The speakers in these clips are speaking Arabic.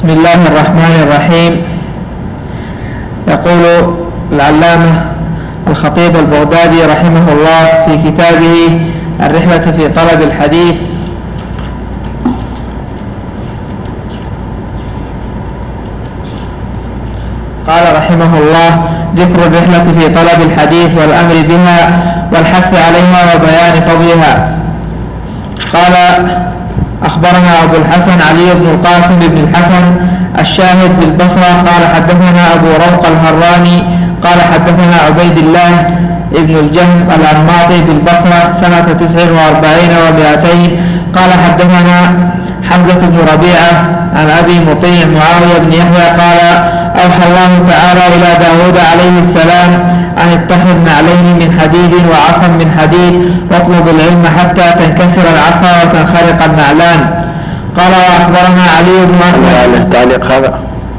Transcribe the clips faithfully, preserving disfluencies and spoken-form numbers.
بسم الله الرحمن الرحيم. يقول العلامة الخطيب البغدادي رحمه الله في كتابه الرحلة في طلب الحديث: قال رحمه الله: ذكر الرحلة في طلب الحديث والأمر بها والحث عليها وبيان فضلها. قال: أخبرنا أبو الحسن علي بن القاسم بن الحسن الشاهد بالبصرة قال حدثنا أبو روق الهراني قال حدثنا عبيد الله ابن الجهم الأنماطي بالبصرة سنة تسع وأربعين ومائتين قال حدثنا حمزة بن ربيعة عن أبي مطيع معاوية بن يحيى قال: أوحى الله تعالى إلى داود عليه السلام أن اتخذ نعلين من حديد وعصا من حديد واطلب العلم حتى تنكسر العصا وتنخرق النعلان. قال: وأخبرنا علي بن أحمد. التعليق هذا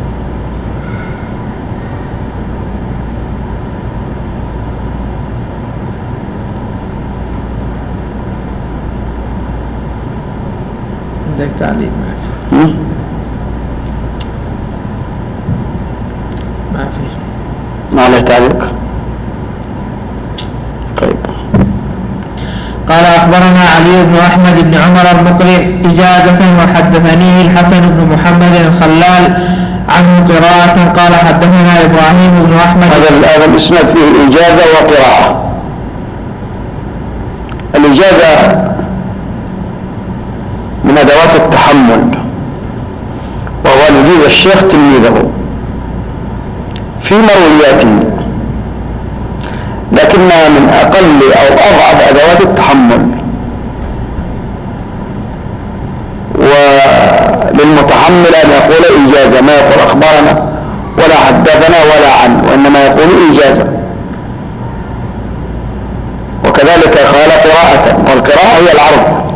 عندك تعليق؟ ما في ما له تعليق. طيب. قال: أخبرنا علي بن أحمد بن عمر المقرئ إجازة وحدثنيه الحسن بن محمد الخلال عنه قراءة قال حدثنا إبراهيم بن أحمد. هذا الإسناد فيه إجازة وقراءة. الإجازة من أدوات التحمل، وهو أن يجيز الشيخ تلميذه في مروياته، لكنها من أقل أو أضعف أدوات التحمل. وللمتحمل أن يقول إجازة، ما يقول أخبرنا ولا حدثنا ولا عن، وإنما يقول إجازة. وكذلك قال قراءة، والقراءة هي العرض،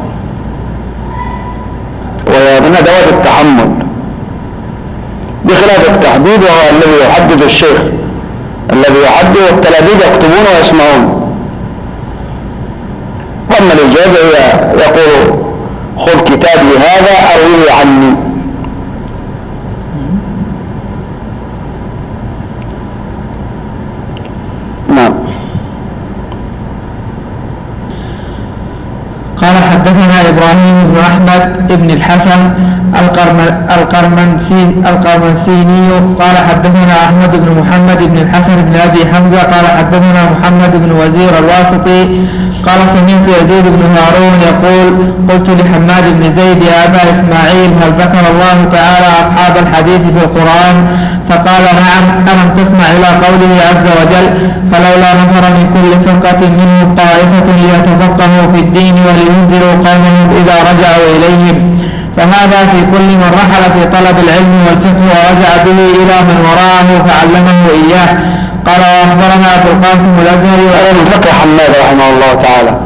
وهي من أدوات التحمل بخلاف التحديد، وهو الذي يحدد الشيخ الذي يحدد، والتلاميذ يكتبون ويسمعون. وأما الإجازة هي يقول: خذ كتابي هذا أرويه عني. نعم. قال حدثنا إبراهيم بن أحمد بن الحسن القرمسيني قال حدثنا أحمد بن محمد بن الحسن بن أبي حمزة قال حدثنا محمد بن وزير الواسطي قال: سمعت يزيد بن هارون يقول: قلت لحماد بن زيد: يا أبا إسماعيل، هل ذكر الله تعالى أصحاب الحديث في القرآن؟ فقال: نعم. ألم تسمع إلى قوله عز وجل: فلولا نفر من كل فرقة منهم طائفة ليتفقهوا في الدين ولينذروا قومهم إذا رجعوا إليهم. فهذا في كل من رحل في طلب العلم والفقه ورجع به إلى من وراءه فعلمه إياه. قال: وأخبرنا أبو القاسم الأزهري. وأنا من فقه حماد رحمه الله تعالى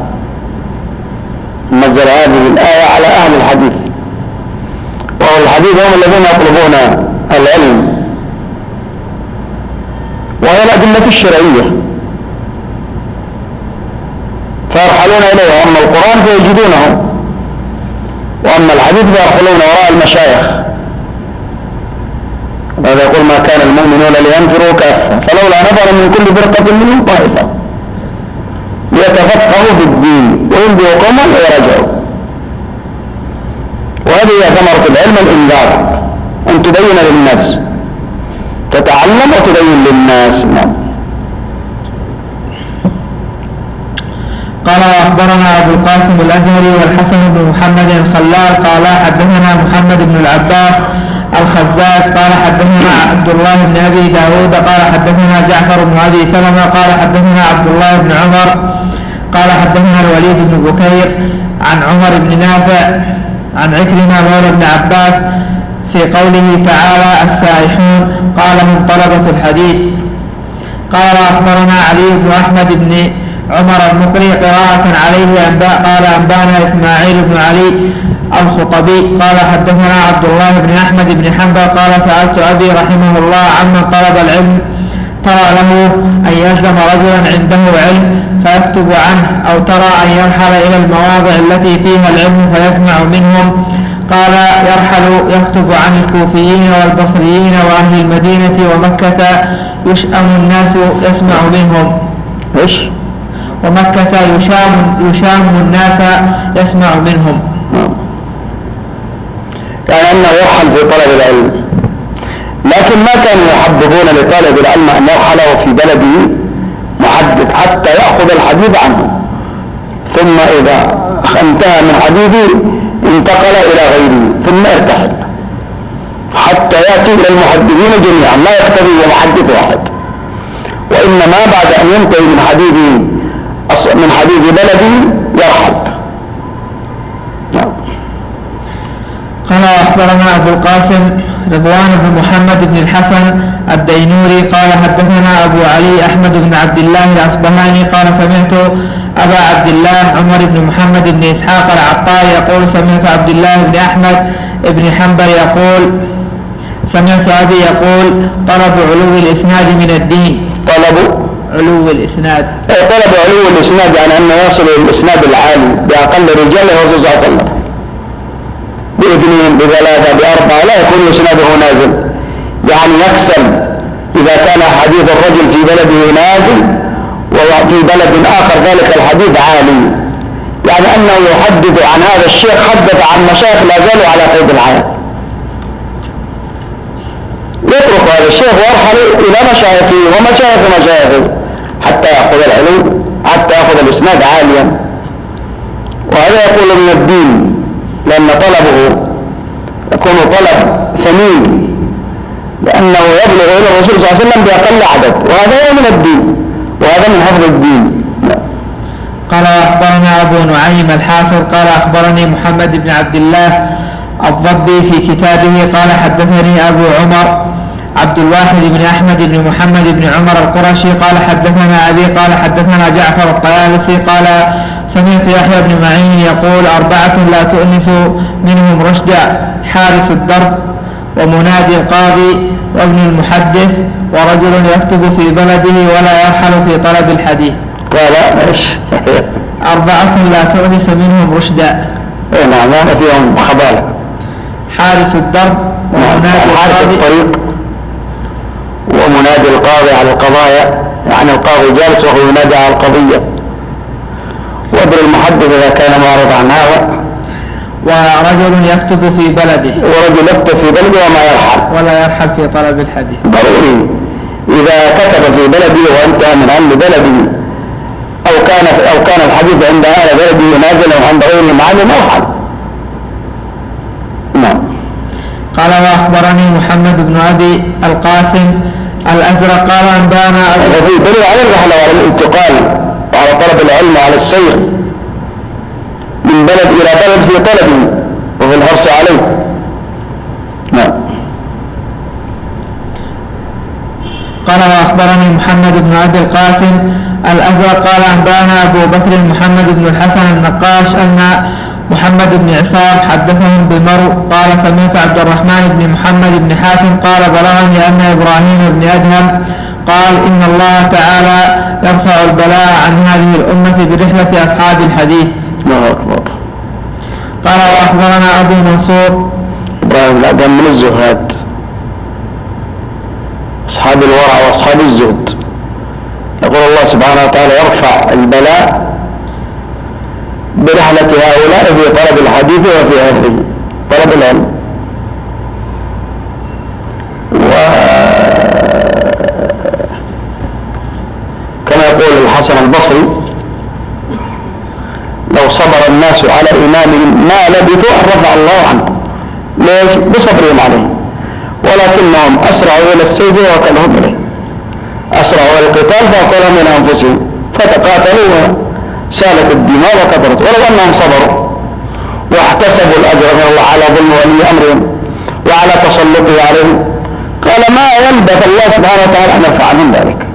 نزل هذه الآية على أهل الحديث، وأهل الحديث هم الذين يطلبون العلم وهي الأدلة الشرعية فيرحلون إليها. أما القرآن فيجدونه، وأما الحديث فيرحلون وراء المشايخ. وهذا يقول: ما كان المؤمنون لينفروا كافة فلولا نفر من كل فرقة منهم طائفة ليتفقهوا في الدين وينذروا قوما ويرجعوا. وهذه هي ثمرة العلم، الإنذار، أن تبين للناس، تتعلم وتبين للناس. قال: وأخبرنا أبو القاسم الأزهري والحسن بن محمد الخلال قال حدثنا محمد بن العباس الخزاز قال حدثنا عبد الله بن أبي داود قال حدثنا جعفر بن أبي سلمة قال حدثنا عبد الله بن عمر قال حدثنا الوليد بن بكير عن عمر بن نافع عن عكرمة مولى بن عباس في قوله تعالى: السائحون قال: هم طلبة الحديث. قال: أخبرنا علي بن أحمد بن عمر المقري قراءة عليه أنباء قال: أنبانا إسماعيل بن علي الخطبي قال حدثنا عبد الله بن أحمد بن حنبل قال: سألت أبي رحمه الله عمن طلب العلم: ترى له أن يلزم رجلا عنده علم فيكتب عنه، أو ترى أن يرحل إلى المواضع التي فيها العلم فيسمع منهم؟ قال يرحل يكتب عن الكوفيين والبصريين وأهل المدينة ومكة يشأم الناس يسمع منهم إيش؟ ومكة يشام, يشام الناس يسمع منهم. يعني أنه يرحل في طلب العلم، لكن ما كانوا يحببون لطالب العلم أن يرحل في بلده محدث حتى يأخذ الحديث عنه، ثم إذا انتهى من حديثه انتقل إلى غيره ثم ارتحل حتى يأتي إلى المحدثين جميعا، لا يكتفي بمحدث واحد، وإنما بعد أن ينتهي من حديثه من حديث بلده يرحل. قال أخبرنا أبو القاسم رضوان بن محمد بن الحسن الدينوري قال حدثنا أبو علي أحمد بن عبد الله الأصبهاني قال سمعت أبا عبد الله عمر بن محمد بن إسحاق العطار يقول سمعت عبد الله بن أحمد بن حنبل يقول سمعت أبي يقول طلب علو الإسناد من الدين. طلب علو الإسناد طلب علو الإسناد يعني أنه يصل إلى الإسناد العالي بأقل رجاله الرسول صلى الله عليه وسلم باثنين بثلاثة بأربعة، لا يكون إسناده نازل، يعني يكسل إذا كان حديث الرجل في بلده نازل وفي بلد آخر ذلك الحديث عالي، يعني أنه يحدث عن هذا الشيخ حدث عن مشايخ لا زالوا على قيد الحياة، يترك هذا الشيخ ويرحل إلى مشايخه ومشايخ مشايخه حتى يأخذ العلو، حتى يأخذ الإسناد عاليا. وهذا يقول من الدين، لأن طلبه يكون طلب ثمين لأنه يبلغ إلى الرسول صلى الله عليه وسلم بأقل عدد، وهذا هو من الدين وهذا من حفظ الدين. قال أخبرنا أبو نعيم الحافظ قال أخبرني محمد بن عبد الله الضبي في كتابه قال حدثني أبو عمر عبد الواحد بن أحمد بن محمد بن عمر القرشي قال حدثنا أبي قال حدثنا جعفر الطيالسي قال سمعت يحيى بن معين يقول أربعة لا تؤنس منهم رشدا حارس الدرب ومنادي القاضي وابن المحدث ورجل يكتب في بلده ولا يرحل في طلب الحديث. قال ايش؟ أربعة لا تؤنس منهم رشدا. اي نعم، هذا فيهم خبالة. حارس الدرب ومنادي حارس الطريق ومنادي القاضي على القضايا، يعني القاضي جالس وهو ينادي على القضية، وابن المحدث إذا كان معرض عن هذا، ورجل يكتب في بلده ورجل يكتب في بلده وما يرحل ولا يرحل في طلب الحديث. ضروري إذا كتب في بلده وانتهى من عند بلده أو كان أو كان الحديث عند أهل بلده نازلا عند غير المعلم يرحل. نعم. قال وأخبرني محمد بن أبي القاسم الأزرق قال أنبانا وفي دليل على الرحلة وعلى الانتقال وعلى طلب العلم وعلى السير من بلد إلى بلد في طلبه وفي الحرص عليه. نعم. قال وأخبرني محمد بن أبي القاسم الأزرق قال أنبانا أبو بكر محمد بن الحسن النقاش أن محمد بن عصام حدثهم بمرو قال سمعت عبد الرحمن بن محمد بن حاتم قال بلغني أن إبراهيم بن أدهم قال إن الله تعالى يرفع البلاء عن هذه الأمة برحلة أصحاب الحديث. الله أكبر. قال وأخبرنا أبو منصور إبراهيم بن أدهم من الزهاد، أصحاب الورع وأصحاب الزهد. يقول الله سبحانه وتعالى يرفع البلاء برحلة هؤلاء في طلب الحديث وفي أهله طلب العلم. وكما يقول الحسن البصري لو صبر الناس على إمامهم ما لبثوا أن رفع الله عنه. ليش؟ بصبرهم عليه، ولكنهم أسرعوا إلى السيف وكلهم إليه، أسرعوا إلى القتال فأقلهم من أنفسهم فتقاتلوا سالت الدماء وكثرت، ولو أنهم صبروا واحتسبوا الأجر من الله على ظلم ولي أمرهم وعلى تسلطه عليهم قال ما يلبث الله سبحانه وتعالى أن يرفع عنهم ذلك.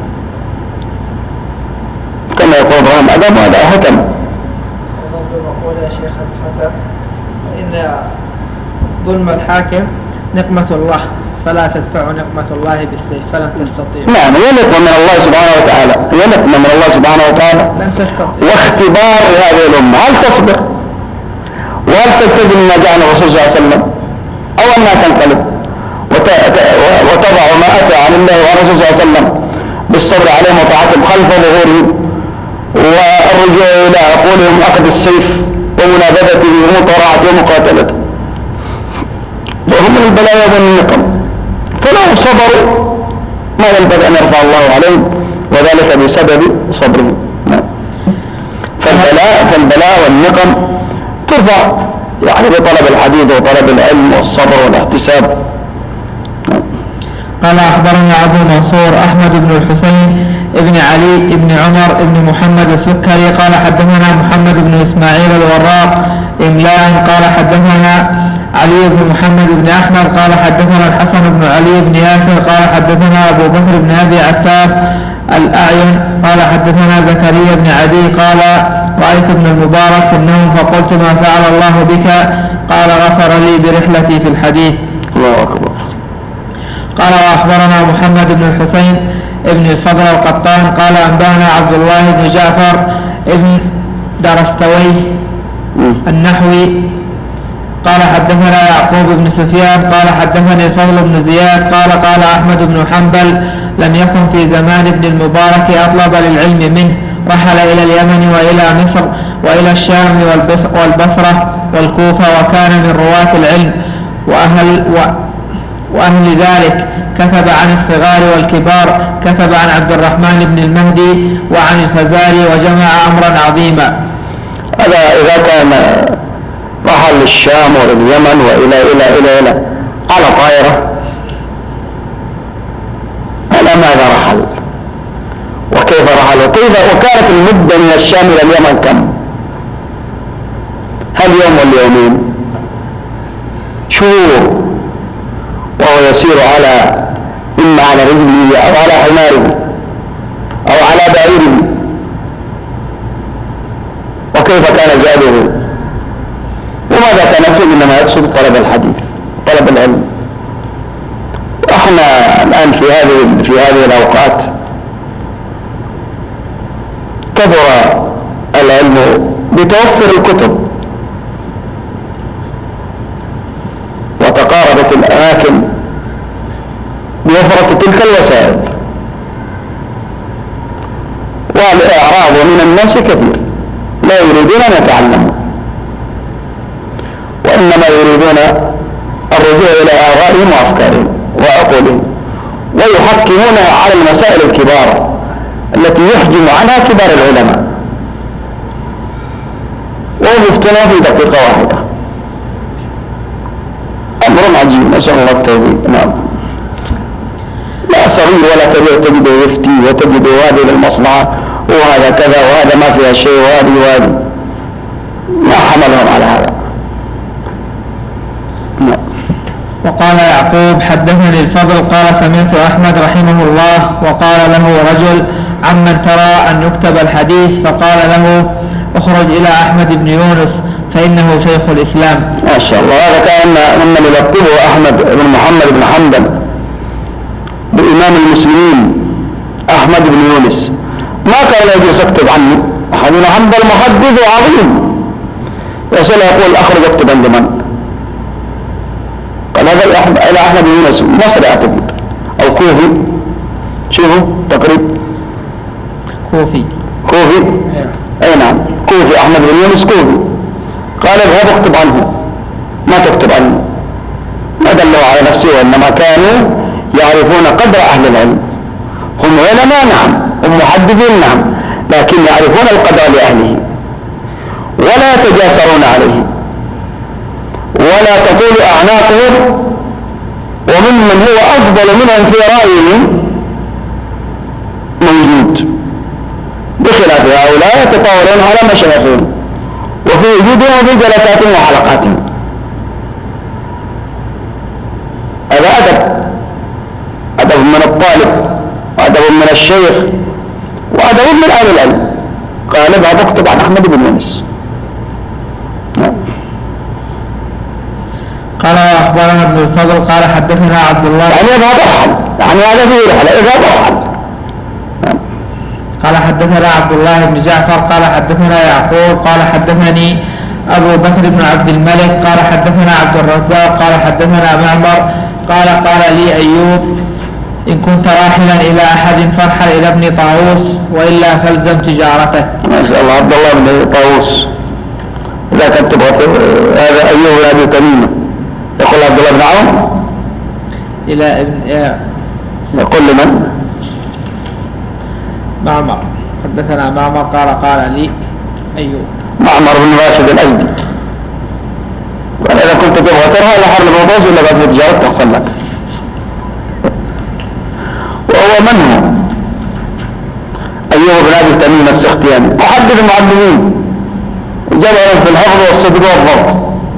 كما يقول ابراهيم أدم وهذا حكم. يقول يا شيخ الحسن إن ظلم الحاكم نقمة الله فلا تدفع نقمة الله بالسيف فلن تستطيع. نعم، هي نقمة من الله سبحانه وتعالى، هي نقمة من الله سبحانه وتعالى لن تستطيع، واختبار هذه الأمة هل تصبر، وهل تلتزم ما جاء عن الرسول صلى الله عليه وسلم أو أنها تنقلب وتضع ما أتى عن الله وعن الرسول صلى الله عليه وسلم بالصبر عليهم وطاعتهم خلف ظهورهم والرجوع إلى عقولهم أخذ السيف ومنابذته ومطارعته ومقاتلته، وهم البلايا والنقم، فلو صبروا ما ينبغي أن يرفع الله عليهم، وذلك بسبب صبرهم. فالبلاء فالبلاء والنقم ترفع يعني بطلب الحديث وطلب العلم والصبر والاحتساب. قال أخبرنا أبو منصور أحمد بن الحسين ابن علي ابن عمر ابن محمد السكري قال حدثنا محمد بن إسماعيل الوراق إملاء قال حدثنا علي بن محمد بن أحمد قال حدثنا الحسن بن علي بن ياسر قال حدثنا أبو بكر بن أبي عتاب الأعين قال حدثنا زكريا بن عدي قال رأيت ابن المبارك في النوم فقلت ما فعل الله بك؟ قال غفر لي برحلتي في الحديث. الله أكبر. قال وأخبرنا محمد بن الحسين ابن الفضل القطان قال أنبانا عبد الله بن جعفر ابن درستوي النحوي قال حدثنا يعقوب بن سفيان قال حدثني الفضل بن زياد قال قال أحمد بن حنبل لم يكن في زمان ابن المبارك أطلب للعلم منه، رحل إلى اليمن وإلى مصر وإلى الشام والبصرة والكوفة وكان من رواة العلم وأهل, وأهل ذلك، كتب عن الصغار والكبار، كتب عن عبد الرحمن بن المهدي وعن الفزاري وجمع أمرا عظيما. هذا إذا كان رحل للشام واليمن وإلى إلى إلى إلى على طائرة، على ماذا رحل وكيف رحل وكيف وكانت المدة من الشام إلى اليمن كم؟ هل يوم واليومين؟ شهور، وهو يسير على إما على رجله أو على حماره أو على بعيره، وكيف كان زاده وماذا كان يقصد؟ إنما يقصد طلب الحديث طلب العلم. احنا الآن في هذه في هذه الأوقات كبر العلم بتوفر الكتب وتقاربت الأماكن بوفرة تلك الوسائل، والإعراض من الناس كثير لا يريدون أن يتعلموا، وإنما يريدون الرجوع إلى آرائهم وأفكارهم وعقولهم، ويحكمونها على المسائل الكبار التي يحجم عنها كبار العلماء، وهم يفتنون في دقيقة واحدة. أمر عجيب، نسأل الله التوفيق. نعم. لا صغير ولا كبير تجده يفتي وتجده هذه للمصلحة وهذا كذا وهذا ما فيها شيء وهذه وهذه، ما حملهم على هذا. نعم. وقال يعقوب حدثني الفضل قال سمعت أحمد رحمه الله وقال له رجل عمن ترى أن يكتب الحديث؟ فقال له اخرج إلى أحمد بن يونس فإنه شيخ الإسلام. ما شاء الله. هذا كان ممن يلقبه أحمد بن محمد بن حنبل بإمام المسلمين أحمد بن يونس، ما كان يجلس اكتب عنه. أحمد بن حنبل محدث عظيم، يسأل يقول أخرج اكتب عند من؟ قال هذا إلى أحمد بن يونس مصري أعتقد أو كوفي، شوفوا تقريب كوفي كوفي أي نعم كوفي، أحمد بن يونس كوفي. قال اذهب اكتب عنه، ما تكتب عنه، ما دلوا على نفسه، وإنما كانوا يعرفون قدر أهل العلم. هم علماء نعم، هم محدثين نعم، لكن يعرفون القدر لأهله ولا يتجاسرون عليه ولا تطول أعناقهم، وممن هو أفضل منهم في رأيهم موجود، بخلاف هؤلاء يتطاولون على مشايخهم وفي وجودهم وفي جلساتهم وحلقاتهم. هذا أدب، أدب من الطالب وأدب من الشيخ وأدب من أهل العلم. قال اذهب اكتب عن أحمد بن يونس. قال أخبرنا ابن الفضل قال حدثنا عبد الله يعني اذهب ارحل، يعني هذا فيه رحلة، اذهب ارحل. قال حدثنا عبد الله بن جعفر قال حدثنا يعقوب قال حدثني أبو بكر بن عبد الملك قال حدثنا عبد الرزاق قال حدثنا معمر قال قال لي أيوب إن كنت راحلا إلى أحد فارحل إلى ابن طاووس وإلا فالزم تجارته. ما شاء الله. عبد الله بن طاووس إذا كنت تبغى هذا أيوب أبي تميمة يقول عبد الله بن عون إلى ابن يقول لمن؟ معمر حدثنا معمر قال قال لي أيوب. معمر بن راشد الأزدي قال إذا كنت تبغى ترها إلى حرب الوضوز ولا بعد تجارة تحصل لك. وهو من هو؟ أيوب بن أبي تميم السختياني محدث المعلمين جبل في الحفظ والصدق والضبط.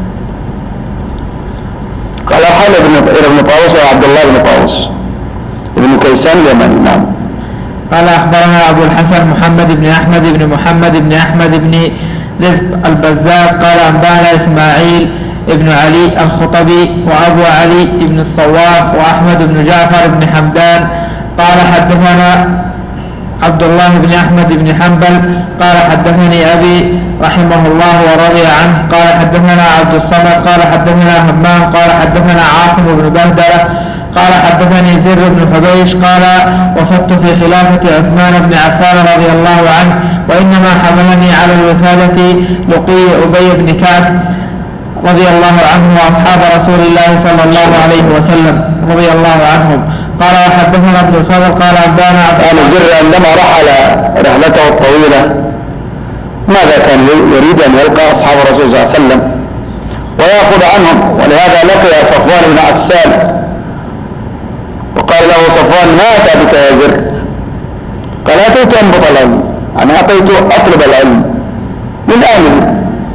قال حال ابن ابن طاووس وعبد الله بن طاووس ابن كيسان اليمني. نعم. قال أخبرنا أبو الحسن محمد بن أحمد بن محمد بن أحمد بن رزق البزاز قال أنبانا إسماعيل ابن علي الخطبي وأبو علي بن الصواف وأحمد بن جعفر بن حمدان قال حدثنا عبد الله بن أحمد بن حنبل قال حدثني أبي رحمه الله ورضي عنه قال حدثنا عبد الصمد قال حدثنا همام قال حدثنا عاصم بن بهدلة قال حدثني زر بن حبيش قال وفدت في خلافة عثمان بن عفان رضي الله عنه وإنما حملني على الوفادة لقي أبي بن كعب رضي الله عنه وأصحاب رسول الله صلى الله عليه وسلم رضي الله عنهم. قال وحدثنا ابن الفضل قال أنبانا قال زر عندما رحل رحلته الطويلة ماذا كان يريد أن يلقى أصحاب الرسول صلى الله عليه وسلم ويأخذ عنهم، ولهذا لقي صفوان بن عسال وقال له صفوان ما أتى بك يا زر؟ قال أتيت أنبط العلم، أنا أتيت أطلب العلم من أهله.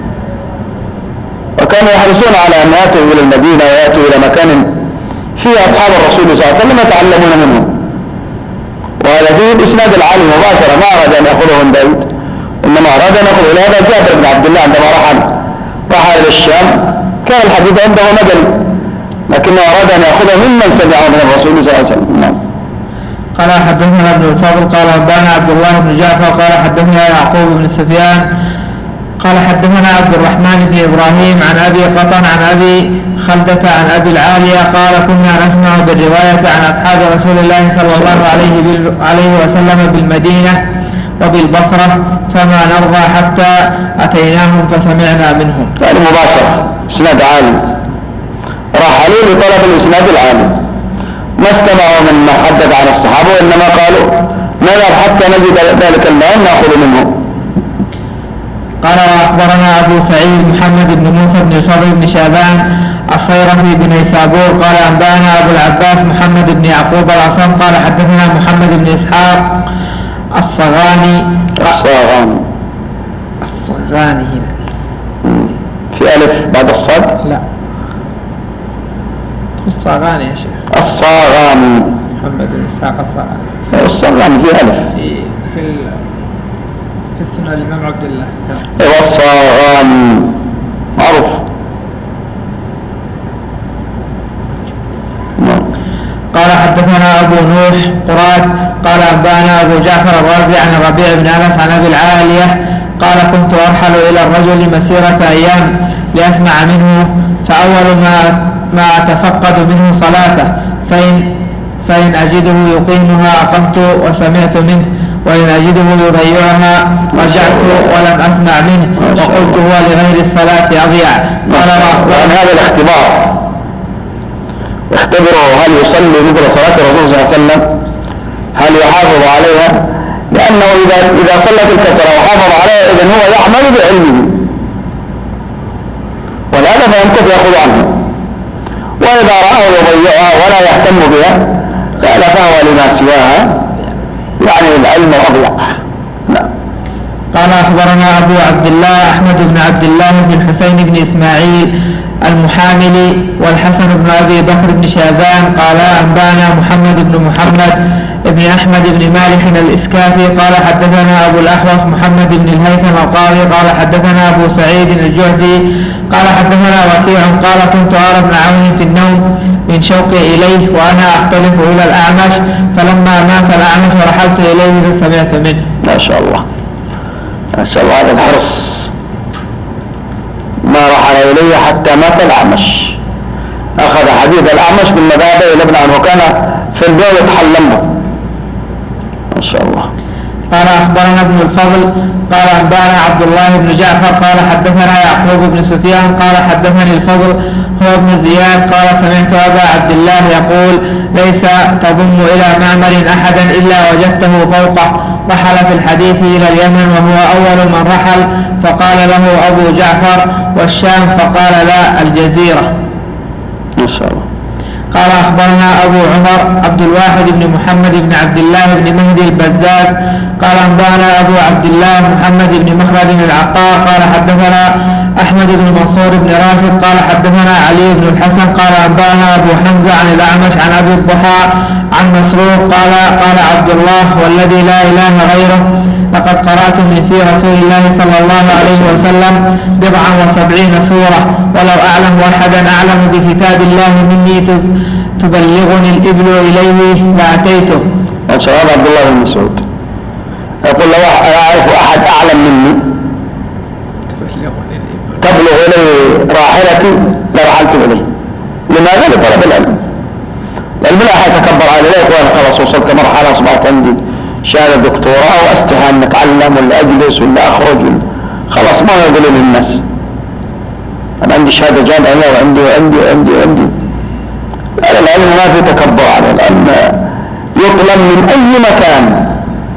وكانوا يحرصون على أن يأتوا إلى المدينة ويأتوا إلى مكان فيه أصحاب الرسول صلى الله عليه وسلم يتعلمون منهم. وهذا فيه الإسناد العالي مباشرة، ما أراد أن يأخذه من بعيد، إنما أراد أن يأخذه. هذا جابر بن عبد الله عندما رحل رحل إلى الشام كان الحديث عنده مدني، لكنه أراد أن يأخذه ممن سمعه من الرسول صلى الله عليه وسلم. قال حدثنا ابن الفضل قال أنبانا عبد الله بن جعفر قال حدثنا يعقوب بن سفيان قال حدثنا عبد الرحمن بن إبراهيم عن أبي قطن عن أبي خلدة عن أبي العالية قال كنا نسمع بالرواية عن أصحاب رسول الله صلى الله عليه وسلم بالمدينة وبالبصرة فما نرضى حتى أتيناهم فسمعنا منهم. يعني مباشرة إسناد عالي، رحلوا لطلب الإسناد العالي، ما استمعوا من ما حدث عن الصحابة، وإنما قالوا نذهب حتى نجد ذلك الماء نأخذ منه. قال وأخبرنا أبو سعيد محمد بن موسى بن الفضل بن شعبان الصيرفي بن نيسابور قال أنبانا أبو العباس محمد بن يعقوب الأصم قال حدثنا محمد بن إسحاق الصغاني الصغاني الصغاني هنا في ألف بعد الصاد؟ لا الصغاني يا شيخ. الصغاني محمد بن إسحاق الصغاني الصغاني في ألف في في ال... في السنة الإمام عبد الله. ايوه الصغاني معروف. قال حدثنا أبو نوح قرات قال أنبانا أبو جعفر الرازي عن الربيع بن أنس عن أبي العالية قال كنت أرحل إلى الرجل مسيرة أيام لأسمع منه، فأول ما ما أتفقد منه صلاته، فإن فإن أجده يقيمها أقمت وسمعت منه، وإن أجده يضيعها رجعت ولم أسمع منه وقلت هو لغير الصلاة أضيع. قال وعن هذا الاختبار اختبروا هل يصلي مثل صلاة الرسول صلى الله عليه وسلم، هل يحافظ عليها، لأنه إذا إذا صلت الكسرة وحافظ عليها إذن هو يعمل بعلمه، ولهذا فينتفي يأخذ عنه. وإذا رأى يضيعها ولا يهتم بها قال فهو لما سواها يعني العلم أضيع. نعم. قال أخبرنا أبو عبد الله أحمد بن عبد الله بن حسين بن إسماعيل المحاملي والحسن بن أبي بكر بن شعبان قال أنبانا محمد بن محمد بن أحمد بن مالح الإسكافي قال حدثنا أبو الأحوص محمد بن الهيثم القاضي قال حدثنا أبو سعيد الجهدي قال حدثنا وكيع قال كنت أرى ابن عون في النوم من شوقي إليه وأنا أختلف إلى الأعمش، فلما مات الأعمش رحلت إليه فسمعت منه. ما شاء الله ما شاء الله. هذا الحرص ما رحل إليه حتى مات الأعمش. أخذ حديث الأعمش من مذهبه إلى ابن عنه، كان في البيع يتحلمه. ما شاء الله. قال أخبرنا ابن الفضل قال أنبأنا عبد الله بن جعفر قال حدثنا يعقوب بن سفيان قال حدثني الفضل هو ابن زياد قال سمعت أبا عبد الله يقول ليس تضم إلى معمر أحدا إلا وجدته فوقه. رحل في الحديث إلى اليمن وهو أول من رحل، فقال له أبو جعفر والشام، فقال لا الجزيرة. ما شاء الله. قال أخبرنا أبو عمر عبد الواحد بن محمد بن عبد الله بن مهدي البزاز قال أنبأنا أبو عبد الله محمد بن مخلد العقار قال حدثنا أحمد بن منصور بن راشد قال حدثنا علي بن الحسن قال أنبأنا أبو حمزة عن الأعمش عن أبي الضحى عن مسروق قال قال عبد الله والذي لا إله غيره لقد قرأت من في رسول الله صلى الله عليه وسلم بضعا وسبعين سورة، ولو أعلم أحدا أعلم بكتاب الله مني تبلغني الإبل إليه لأتيته. ما شاء الله. عبد الله بن مسعود يقول لو أعرف أحد أعلم مني تبلغ إليه راحلتي لرحلت إليه. لماذا؟ لطلب العلم. العلم لا أحد يتكبر عليه، لا يقول خلاص وصلت مرحلة أصبحت عندي شهادة دكتوراه واستحي أن أتعلم ولا أجلس ولا أخرج ولا خلاص ما يقولون للناس أنا عندي شهادة جامعية وعندي وعندي وعندي وعندي. العلم ما في تكبر عليه، العلم يطلب من أي مكان.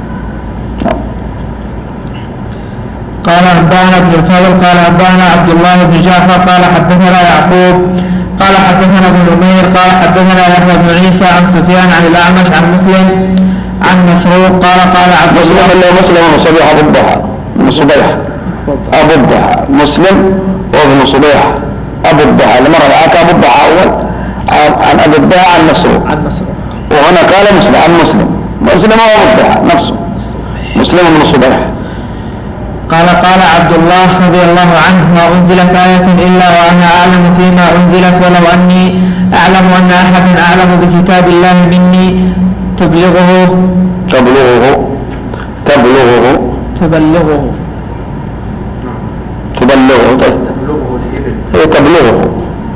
قال أنبأنا ابن الفضل قال أنبأنا عبد الله بن جعفر قال حدثنا يعقوب قال حدثنا ابن نمير قال حدثنا يحيى بن عيسى عن سفيان عن الأعمش عن مسلم عن مسروق قال قال عبد الله مسلم اللي مسلم بن صبيح أبو الضحى بن صبيح أبو الضحى مسلم وابن صبيح أبو الضحى لمرة معك أبو الضحى أول عن أبو الضحى عن مسروق عن مسروق وهنا قال مسلم عن مسلم مسلم هو أبو الضحى نفسه مسلم بن صبيح. قال قال عبد الله رضي الله عنه ما أنزلت آية إلا وأنا أعلم فيما أنزلت ولو أني أعلم أن أحدا أعلم بكتاب الله مني تبلغه تبلغه تبلغه تبلغه تبلغه طيب تبلغه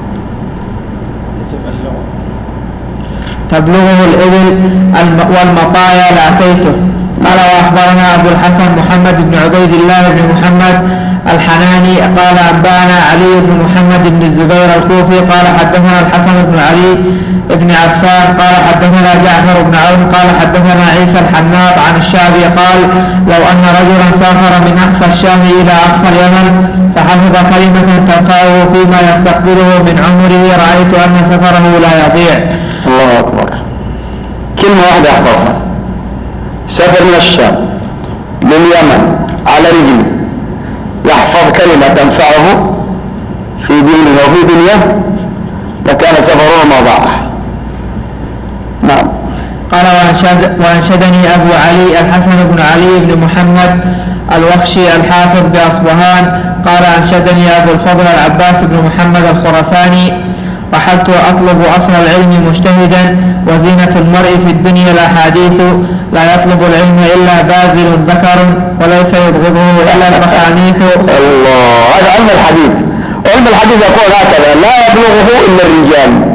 تبلغه الإبل والمطايا لأتيته. قال وأخبرنا أبو الحسن محمد بن عبيد الله بن محمد الحناني قال أنبأنا علي بن محمد بن الزبير الكوفي قال حدثنا الحسن بن علي بن عفان قال حدثنا جعفر بن عون قال حدثنا عيسى الحناط عن الشعبي قال لو أن رجلا سافر من أقصى الشام إلى أقصى اليمن فحفظ كلمة تنفعه فيما يستقبله من عمره رأيت أن سفره لا يضيع. الله أكبر. كلمة واحدة أحفظها. سافر من الشام لليمن على رجله يحفظ كلمة تنفعه في دينه وفي دنياه لكان سفره ما ضاع. نعم. قال وأنشد وأنشدني أبو علي الحسن بن علي بن محمد الوخشي الحافظ بأصبهان قال أنشدني أبو الفضل العباس بن محمد الخرساني رحلت أطلب أصل العلم مجتهدا وزينة المرء في الدنيا الأحاديث لا يطلب العلم إلا بازل ذكر وليس يبغضه إلا المخانيث. الله. هذا علم الحديث. علم الحديث يقول هكذا لا يبلغه إلا الرجال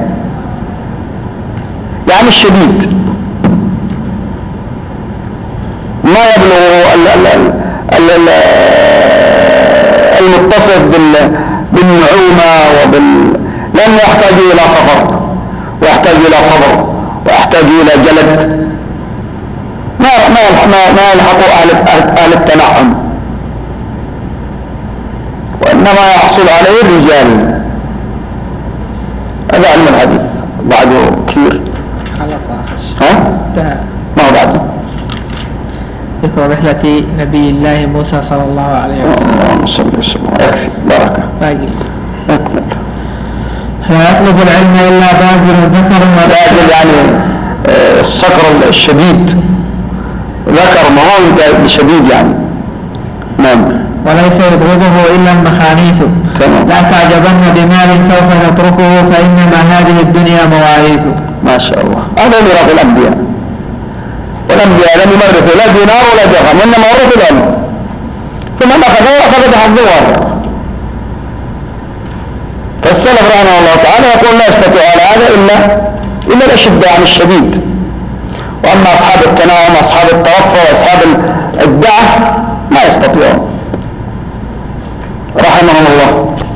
يعني الشديد ما يبلغه المتصف بالنعومة وبال لن يحتاج إلى سفر ويحتاج إلى صبر ويحتاج إلى جلد ما ما ما يلحق أهل أهل التنعم وإنما يحصل عليه الرجال. هذا علم الحديث بعده كثير. خلاص ها؟ ما هو بعده؟ ذكر رحلة نبي الله موسى صلى الله عليه وسلم. اللهم صل وسلم. يكفي بركة. باقي. أكمل. لا يطلب العلم إلا بازل ذكر بازل يعني الصقر الشديد ذكر ما هو شديد يعني. نعم. وليس يبغضه إلا المخانيث. لا تعجبن بمال سوف تتركه فإنما هذه الدنيا مواريث. ما شاء الله. هذا ميراث الأنبياء. والأنبياء لم يمرثوا لا دينار ولا درهم إنما ورثوا العلم فمن أخذه أخذ بحظه واحد. السلف رحمه الله تعالى يقول لا يستطيع على هذا إلا إلا الأشداء عن الشديد. وأما أصحاب التناوم وأصحاب التوفى وأصحاب الدعة ما يستطيعون رحمهم الله.